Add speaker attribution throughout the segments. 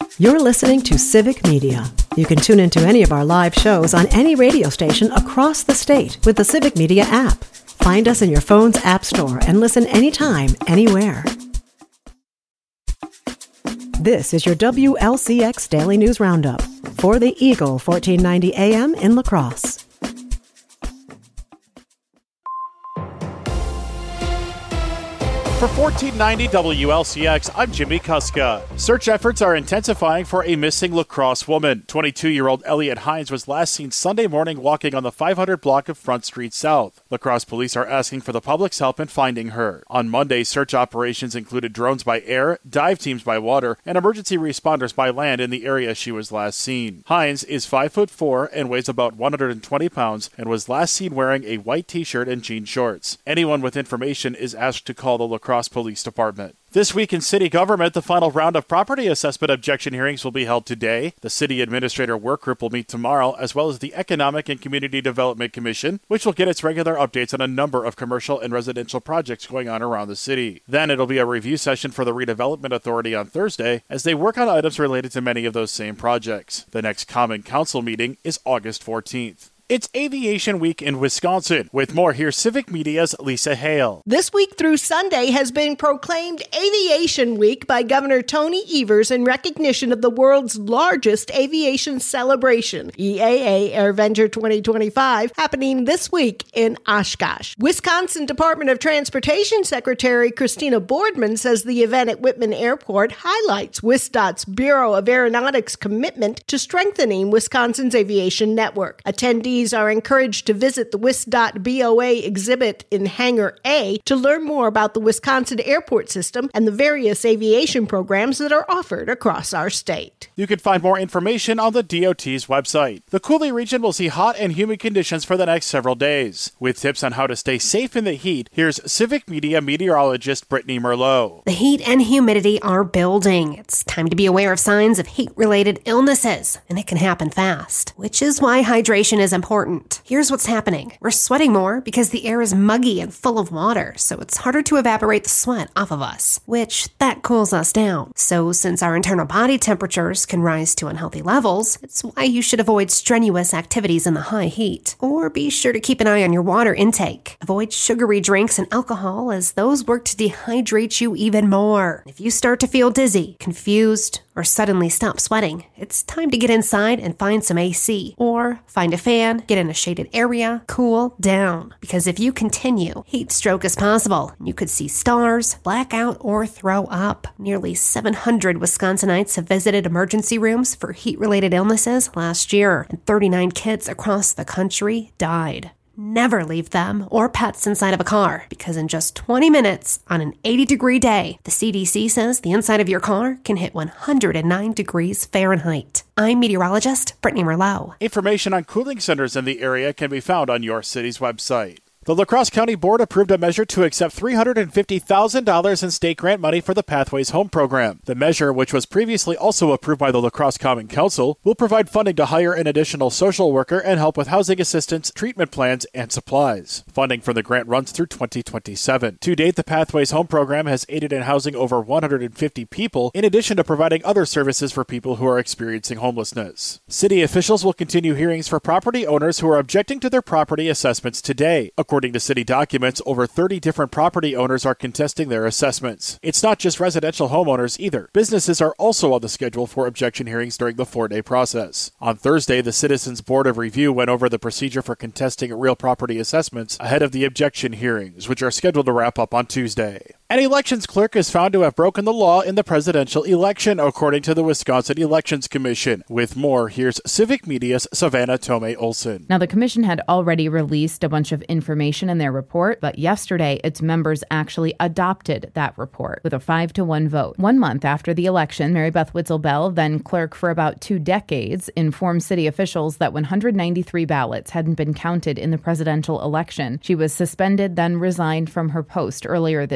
Speaker 1: You're listening to Civic Media. You can tune into any of our live shows on any radio station across the state with the Civic Media app. Find us in your phone's app store and listen anytime, anywhere. This is your WLCX Daily News Roundup for the Eagle 1490 AM in La Crosse.
Speaker 2: For 1490 WLCX, I'm Jimmy Kuska. Search efforts are intensifying for a missing La Crosse woman. 22-year-old Elliot Hines was last seen Sunday morning walking on the 500 block of Front Street South. La Crosse police are asking for the public's help in finding her. On Monday, search operations included drones by air, dive teams by water, and emergency responders by land in the area she was last seen. Hines is 5'4" and weighs about 120 pounds and was last seen wearing a white t-shirt and jean shorts. Anyone with information is asked to call the La Crosse Police Department. This week in city government, the final round of property assessment objection hearings will be held today. The city administrator work group will meet tomorrow, as well as the Economic and Community Development Commission, which will get its regular updates on a number of commercial and residential projects going on around the city. Then it'll be a review session for the Redevelopment Authority on Thursday, as they work on items related to many of those same projects. The next Common Council meeting is August 14th. It's Aviation Week in Wisconsin. With more, here's Civic Media's Lisa Hale.
Speaker 3: This week through Sunday has been proclaimed Aviation Week by Governor Tony Evers in recognition of the world's largest aviation celebration, EAA AirVenture 2025, happening this week in Oshkosh. Wisconsin Department of Transportation Secretary Christina Boardman says the event at Whitman Airport highlights WisDOT's Bureau of Aeronautics commitment to strengthening Wisconsin's aviation network. Attendees are encouraged to visit the WisDOT BOA exhibit in Hangar A to learn more about the Wisconsin airport system and the various aviation programs that are offered across our state.
Speaker 2: You can find more information on the DOT's website. The Coulee region will see hot and humid conditions for the next several days. With tips on how to stay safe in the heat, here's Civic Media meteorologist Brittany Merlot.
Speaker 4: The heat and humidity are building. It's time to be aware of signs of heat-related illnesses, and it can happen fast, which is why hydration is important. Here's what's happening. We're sweating more because the air is muggy and full of water, so it's harder to evaporate the sweat off of us, which that cools us down. So since our internal body temperatures can rise to unhealthy levels, it's why you should avoid strenuous activities in the high heat. Or be sure to keep an eye on your water intake. Avoid sugary drinks and alcohol, as those work to dehydrate you even more. If you start to feel dizzy, confused, or suddenly stop sweating, it's time to get inside and find some AC. Or find a fan, get in a shaded area, cool down. Because if you continue, heat stroke is possible. You could see stars, blackout, or throw up. Nearly 700 Wisconsinites have visited emergency rooms for heat-related illnesses last year, and 39 kids across the country died. Never leave them or pets inside of a car, because in just 20 minutes on an 80-degree day, the CDC says the inside of your car can hit 109 degrees Fahrenheit. I'm meteorologist Brittany Merlot.
Speaker 2: Information on cooling centers in the area can be found on your city's website. The La Crosse County Board approved a measure to accept $350,000 in state grant money for the Pathways Home program. The measure, which was previously also approved by the La Crosse Common Council, will provide funding to hire an additional social worker and help with housing assistance, treatment plans, and supplies. Funding for the grant runs through 2027. To date, the Pathways Home program has aided in housing over 150 people, in addition to providing other services for people who are experiencing homelessness. City officials will continue hearings for property owners who are objecting to their property assessments today. According to city documents, over 30 different property owners are contesting their assessments. It's not just residential homeowners either. Businesses are also on the schedule for objection hearings during the 4-day process. On Thursday, the Citizens Board of Review went over the procedure for contesting real property assessments ahead of the objection hearings, which are scheduled to wrap up on Tuesday. An elections clerk is found to have broken the law in the presidential election, according to the Wisconsin Elections Commission. With more, here's Civic Media's Savannah Tomei Olson.
Speaker 5: Now, the commission had already released a bunch of information in their report, but yesterday its members actually adopted that report with a 5-1 vote. 1 month after the election, Mary Beth Witzel-Bell, then clerk for about 2 decades, informed city officials that 193 ballots hadn't been counted in the presidential election. She was suspended, then resigned from her post earlier this year.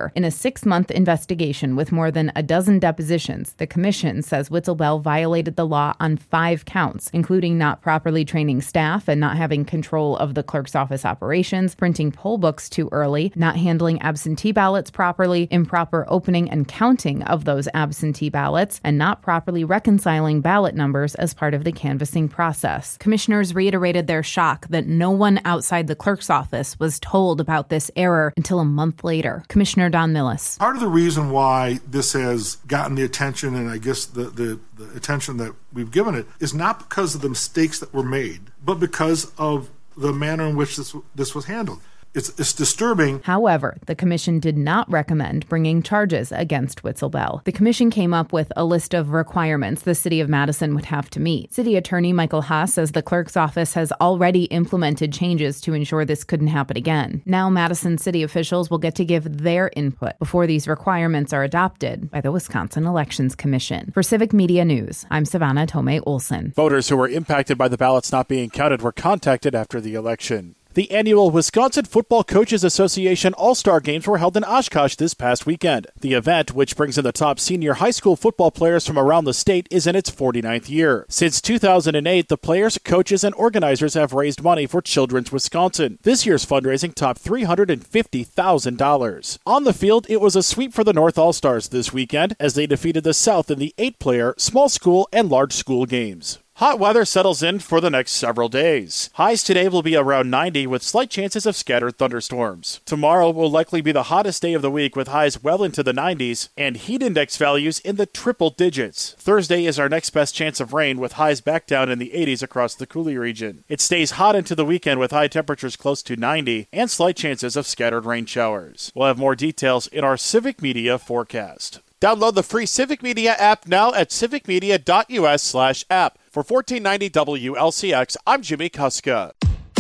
Speaker 5: November. In a 6-month investigation with more than a dozen depositions, the commission says Witzelbell violated the law on 5 counts, including not properly training staff and not having control of the clerk's office operations, printing poll books too early, not handling absentee ballots properly, improper opening and counting of those absentee ballots, and not properly reconciling ballot numbers as part of the canvassing process. Commissioners reiterated their shock that no one outside the clerk's office was told about this error until a month later. Commissioner Don Millis.
Speaker 6: Part of the reason why this has gotten the attention, and I guess the attention that we've given it, is not because of the mistakes that were made, but because of the manner in which this was handled. It's disturbing.
Speaker 5: However, the commission did not recommend bringing charges against Witzelbell. The commission came up with a list of requirements the city of Madison would have to meet. City Attorney Michael Haas says the clerk's office has already implemented changes to ensure this couldn't happen again. Now Madison city officials will get to give their input before these requirements are adopted by the Wisconsin Elections Commission. For Civic Media News, I'm Savannah Tomei Olson.
Speaker 2: Voters who were impacted by the ballots not being counted were contacted after the election. The annual Wisconsin Football Coaches Association All-Star Games were held in Oshkosh this past weekend. The event, which brings in the top senior high school football players from around the state, is in its 49th year. Since 2008, the players, coaches, and organizers have raised money for Children's Wisconsin. This year's fundraising topped $350,000. On the field, it was a sweep for the North All-Stars this weekend as they defeated the South in the 8-player, small school, and large school games. Hot weather settles in for the next several days. Highs today will be around 90 with slight chances of scattered thunderstorms. Tomorrow will likely be the hottest day of the week with highs well into the 90s and heat index values in the triple digits. Thursday is our next best chance of rain with highs back down in the 80s across the Coulee region. It stays hot into the weekend with high temperatures close to 90 and slight chances of scattered rain showers. We'll have more details in our Civic Media forecast. Download the free Civic Media app now at civicmedia.us/app. For $14.90 WLCX, I'm Jimmy Kuska.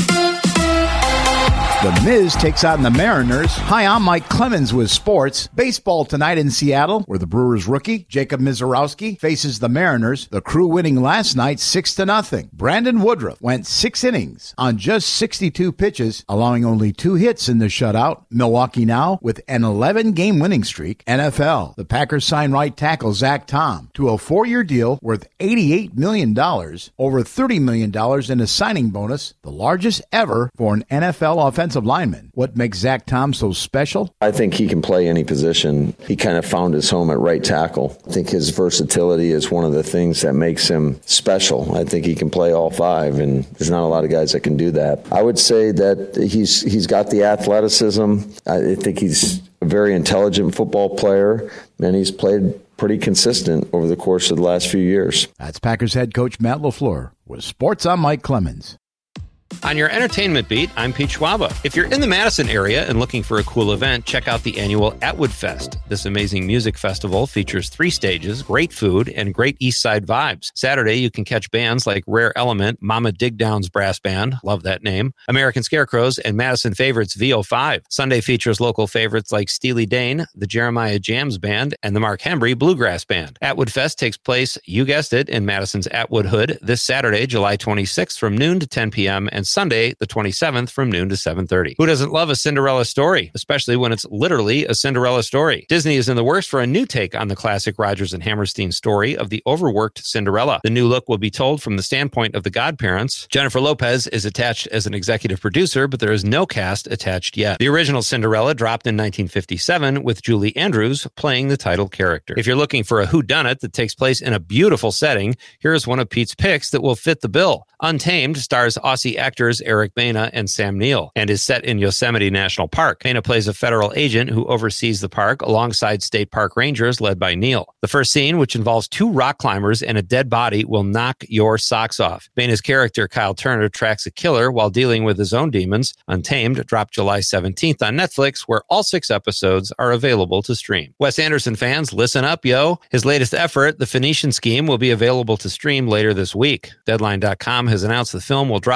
Speaker 7: The Miz takes on the Mariners. Hi, I'm Mike Clemens with sports. Baseball tonight in Seattle, where the Brewers rookie, Jacob Misiorowski, faces the Mariners. The Crew winning last night 6-0. Brandon Woodruff went 6 innings on just 62 pitches, allowing only 2 hits in the shutout. Milwaukee now with an 11-game winning streak. NFL, the Packers signed right tackle Zach Tom to a 4-year deal worth $88 million, over $30 million in a signing bonus, the largest ever for an NFL offensive lineman. What makes Zach Tom so special?
Speaker 8: I think he can play any position. He kind of found his home at right tackle. I think his versatility is one of the things that makes him special. I think he can play all 5, and there's not a lot of guys that can do that. I would say that he's got the athleticism. I think he's a very intelligent football player, and he's played pretty consistent over the course of the last few years.
Speaker 7: That's Packers head coach Matt LaFleur. With sports, I'm Mike Clemens.
Speaker 9: On your entertainment beat, I'm Pete Schwaba. If you're in the Madison area and looking for a cool event, check out the annual Atwood Fest. This amazing music festival features 3 stages, great food, and great East Side vibes. Saturday, you can catch bands like Rare Element, Mama Digdown's Brass Band, love that name, American Scarecrows, and Madison favorites VO5. Sunday features local favorites like Steely Dan, the Jeremiah Jams Band, and the Mark Hembry Bluegrass Band. Atwood Fest takes place, you guessed it, in Madison's Atwood Hood this Saturday, July 26th from noon to 10 p.m., and Sunday, the 27th, from noon to 7:30. Who doesn't love a Cinderella story, especially when it's literally a Cinderella story? Disney is in the works for a new take on the classic Rodgers and Hammerstein story of the overworked Cinderella. The new look will be told from the standpoint of the godparents. Jennifer Lopez is attached as an executive producer, but there is no cast attached yet. The original Cinderella dropped in 1957 with Julie Andrews playing the title character. If you're looking for a whodunit that takes place in a beautiful setting, here is one of Pete's picks that will fit the bill. Untamed stars Aussie actors Eric Bana and Sam Neill and is set in Yosemite National Park. Bana plays a federal agent who oversees the park alongside state park rangers led by Neill. The first scene, which involves 2 rock climbers and a dead body, will knock your socks off. Bana's character, Kyle Turner, tracks a killer while dealing with his own demons. Untamed dropped July 17th on Netflix, where all 6 episodes are available to stream. Wes Anderson fans, listen up, yo. His latest effort, The Phoenician Scheme, will be available to stream later this week. Deadline.com has announced the film will drop on Peacock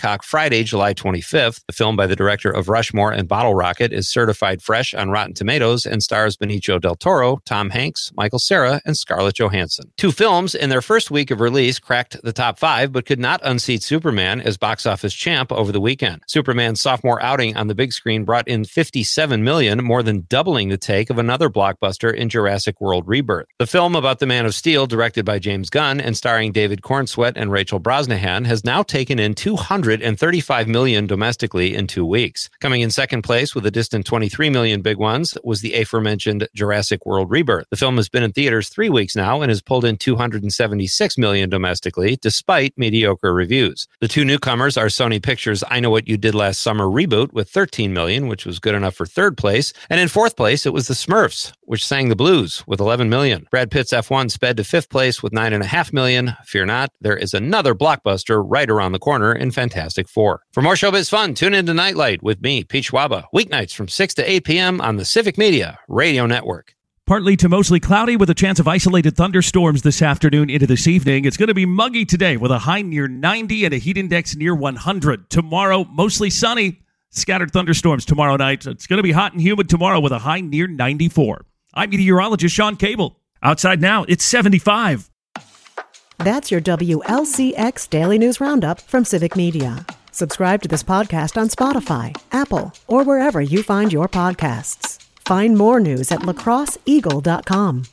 Speaker 9: Peacock Friday, July 25th. The film by the director of Rushmore and Bottle Rocket is certified fresh on Rotten Tomatoes and stars Benicio del Toro, Tom Hanks, Michael Cera, and Scarlett Johansson. Two films in their first week of release cracked the top 5, but could not unseat Superman as box office champ over the weekend. Superman's sophomore outing on the big screen brought in $57 million, more than doubling the take of another blockbuster in Jurassic World Rebirth. The film about the Man of Steel, directed by James Gunn and starring David Cornsweet and Rachel Brosnahan, has now taken in $235 million domestically in 2 weeks. Coming in second place with a distant $23 million big ones was the aforementioned Jurassic World Rebirth. The film has been in theaters 3 weeks now and has pulled in $276 million domestically, despite mediocre reviews. The two newcomers are Sony Pictures' I Know What You Did Last Summer reboot with $13 million, which was good enough for third place. And in fourth place, it was The Smurfs, which sang the blues with $11 million. Brad Pitt's F1 sped to fifth place with $9.5 million. Fear not, there is another blockbuster right around the corner in Fantastic Four. For more showbiz fun, tune into Nightlight with me, Pete Schwaba, weeknights from 6 to 8 p.m. on the Civic Media Radio Network.
Speaker 10: Partly to mostly cloudy with a chance of isolated thunderstorms this afternoon into this evening. It's going to be muggy today with a high near 90 and a heat index near 100. Tomorrow, mostly sunny, scattered thunderstorms tomorrow night. It's going to be hot and humid tomorrow with a high near 94. I'm meteorologist Sean Cable. Outside now, it's 75.
Speaker 1: That's your WLCX Daily News Roundup from Civic Media. Subscribe to this podcast on Spotify, Apple, or wherever you find your podcasts. Find more news at lacrosseeagle.com.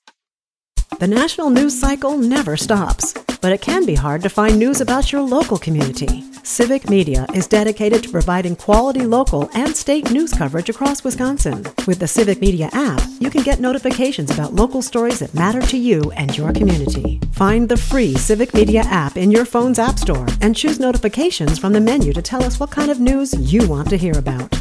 Speaker 1: The national news cycle never stops, but it can be hard to find news about your local community. Civic Media is dedicated to providing quality local and state news coverage across Wisconsin. With the Civic Media app, you can get notifications about local stories that matter to you and your community. Find the free Civic Media app in your phone's app store and choose notifications from the menu to tell us what kind of news you want to hear about.